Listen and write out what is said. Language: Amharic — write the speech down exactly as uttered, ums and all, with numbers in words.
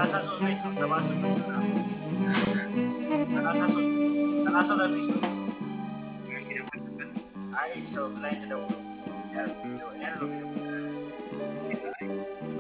ሰላሳ ሶስት ቤት ነው ሰባ ስምንት ምናምን ሰላሳ ሶስት ሰላሳ ሁለት ቤት ነው። አይ ሰው ክላይንት ደውሎ ያለው